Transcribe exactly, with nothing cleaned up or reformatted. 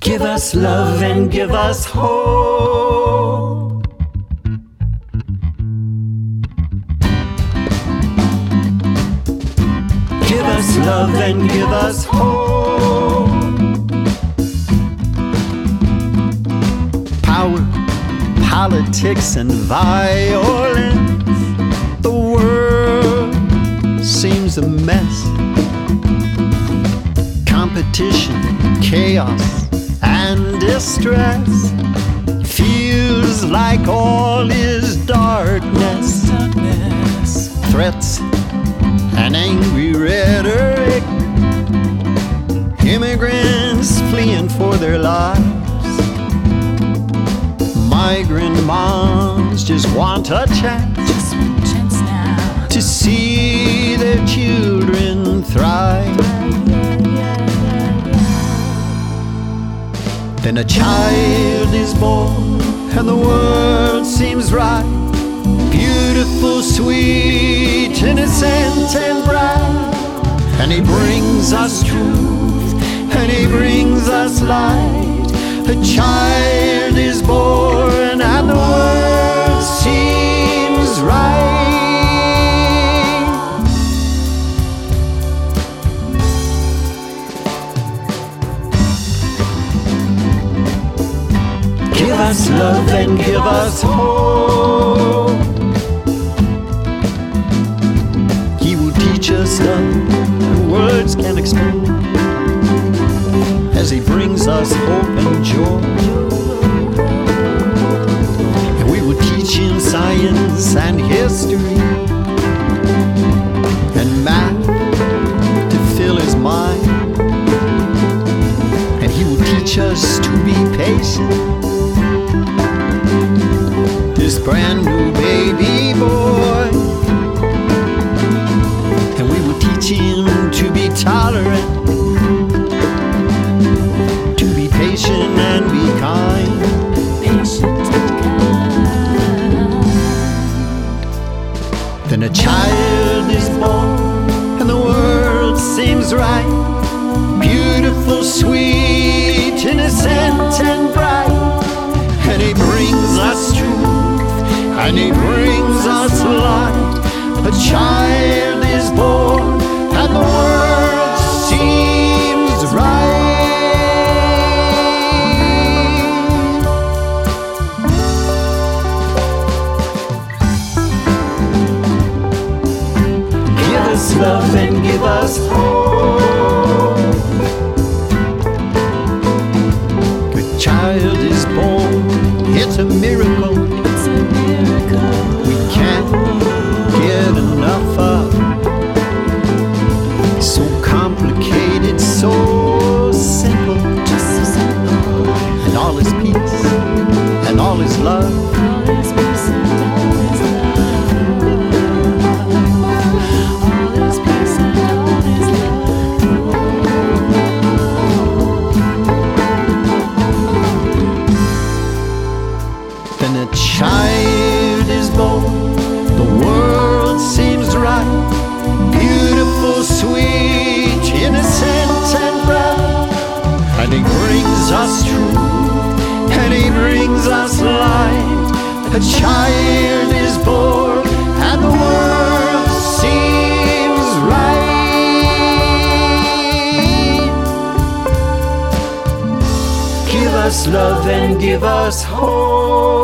Give us love and give us hope. Give us love and give us hope. Power, politics, and violence. The world seems a mess. Competition, chaos, and distress. Feels like all is darkness. darkness. Threats and angry rhetoric. Immigrants fleeing for their lives. Migrant moms just want a chance, just one chance now, to see their children thrive. Then a child is born and the world seems right. Beautiful, sweet, innocent and bright. And he brings us truth and he brings us light. A child is born and the world seems right. Give us love and give us hope. He will teach us love that words can't explain, as he brings us hope and joy. And we will teach him science and history and math to fill his mind. And he will teach us to be patient. This brand new baby boy. And we will teach him to be tolerant, to be patient and be kind. patient and kind. Then a child is born and the world seems right. Beautiful, sweet, innocent and bright. And he brings us truth and he brings us light. A child is born and the world seems right. Give us love and give us hope. A child is born, it's a miracle. It's a miracle. We can't get enough of. So complicated, so simple. Just so simple. And all is peace and all is love. All is peace and all is love. All is peace and all is love. Then a child is born, the world seems right. Beautiful, sweet, innocent and bright. And he brings us truth and he brings us light. A child is born and the world seems right. Give us love and give us hope.